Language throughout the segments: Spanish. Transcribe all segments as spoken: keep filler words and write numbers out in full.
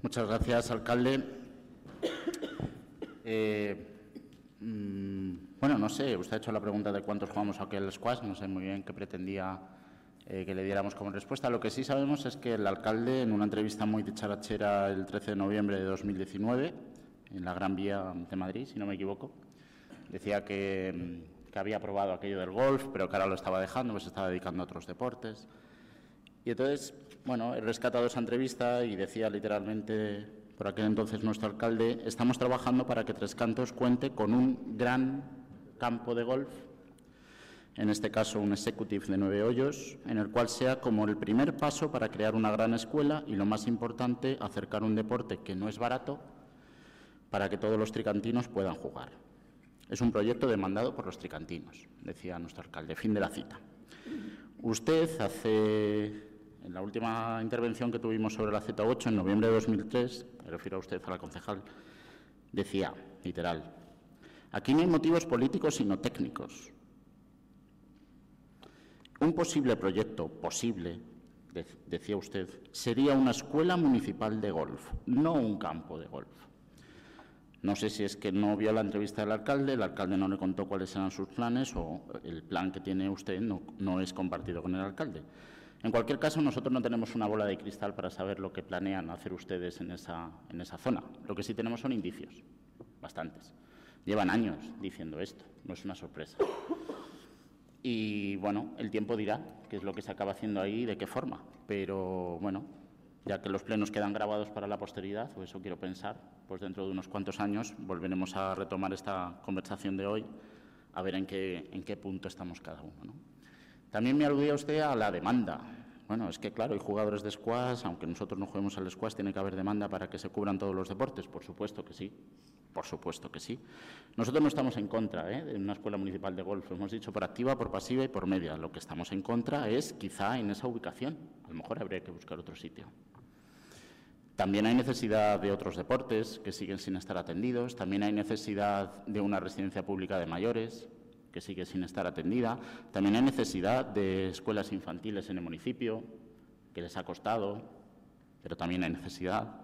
Muchas gracias, alcalde. Eh, mmm, bueno, no sé, usted ha hecho la pregunta de cuántos jugamos aquí al squash, no sé muy bien qué pretendía eh, que le diéramos como respuesta. Lo que sí sabemos es que el alcalde, en una entrevista muy dicharachera el trece de noviembre de dos mil diecinueve, en la Gran Vía de Madrid, si no me equivoco, decía que, que había aprobado aquello del golf, pero que ahora lo estaba dejando, pues se estaba dedicando a otros deportes. Y entonces, bueno, he rescatado esa entrevista y decía literalmente, por aquel entonces nuestro alcalde, estamos trabajando para que Tres Cantos cuente con un gran campo de golf, en este caso un executive de nueve hoyos, en el cual sea como el primer paso para crear una gran escuela y, lo más importante, acercar un deporte que no es barato para que todos los tricantinos puedan jugar. Es un proyecto demandado por los tricantinos, decía nuestro alcalde. Fin de la cita. Usted hace... En la última intervención que tuvimos sobre la Z ocho, en noviembre de dos mil tres, me refiero a usted, a la concejal, decía, literal, aquí no hay motivos políticos sino técnicos. Un posible proyecto, posible, decía usted, sería una escuela municipal de golf, no un campo de golf. No sé si es que no vio la entrevista del alcalde, el alcalde no le contó cuáles eran sus planes o el plan que tiene usted no, no es compartido con el alcalde. En cualquier caso, nosotros no tenemos una bola de cristal para saber lo que planean hacer ustedes en esa, en esa zona. Lo que sí tenemos son indicios, bastantes. Llevan años diciendo esto, no es una sorpresa. Y, bueno, el tiempo dirá qué es lo que se acaba haciendo ahí y de qué forma. Pero, bueno, ya que los plenos quedan grabados para la posteridad, o eso quiero pensar, pues dentro de unos cuantos años volveremos a retomar esta conversación de hoy a ver en qué, en qué punto estamos cada uno, ¿no? También me aludía usted a la demanda. Bueno, es que claro, hay jugadores de squash, aunque nosotros no juguemos al squash, tiene que haber demanda para que se cubran todos los deportes. Por supuesto que sí, por supuesto que sí. Nosotros no estamos en contra ¿eh? de una escuela municipal de golf, lo hemos dicho por activa, por pasiva y por media. Lo que estamos en contra es quizá en esa ubicación. A lo mejor habría que buscar otro sitio. También hay necesidad de otros deportes que siguen sin estar atendidos. También hay necesidad de una residencia pública de mayores que sigue sin estar atendida. También hay necesidad de escuelas infantiles en el municipio, que les ha costado, pero también hay necesidad.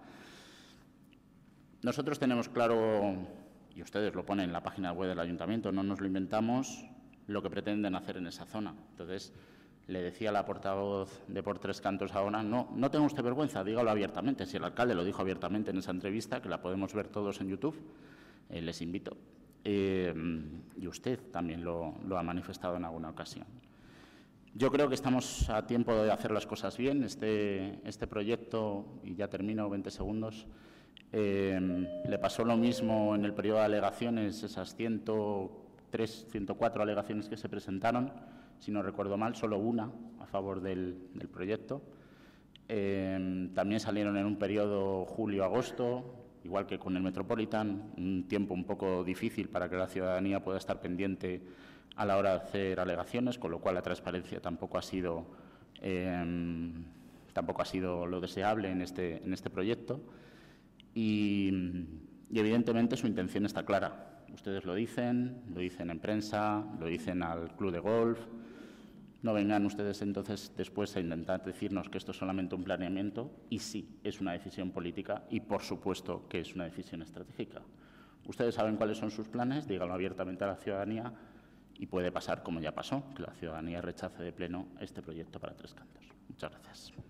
Nosotros tenemos claro, y ustedes lo ponen en la página web del ayuntamiento, no nos lo inventamos, lo que pretenden hacer en esa zona. Entonces, le decía a la portavoz de Por Tres Cantos ahora, no, no tenga usted vergüenza, dígalo abiertamente. Si el alcalde lo dijo abiertamente en esa entrevista, que la podemos ver todos en YouTube, eh, les invito. Eh, y usted también lo, lo ha manifestado en alguna ocasión. Yo creo que estamos a tiempo de hacer las cosas bien. Este, este proyecto, y ya termino, veinte segundos, eh, le pasó lo mismo en el periodo de alegaciones, esas ciento tres, ciento cuatro alegaciones que se presentaron, si no recuerdo mal, solo una a favor del, del proyecto. Eh, también salieron en un periodo julio-agosto, igual que con el Metropolitan, un tiempo un poco difícil para que la ciudadanía pueda estar pendiente a la hora de hacer alegaciones, con lo cual la transparencia tampoco ha sido, eh, tampoco ha sido lo deseable en este, en este proyecto. Y, y evidentemente su intención está clara. Ustedes lo dicen, lo dicen en prensa, lo dicen al club de golf. No vengan ustedes entonces después a intentar decirnos que esto es solamente un planeamiento, y sí, es una decisión política y, por supuesto, que es una decisión estratégica. Ustedes saben cuáles son sus planes, díganlo abiertamente a la ciudadanía y puede pasar, como ya pasó, que la ciudadanía rechace de pleno este proyecto para Tres Cantos. Muchas gracias.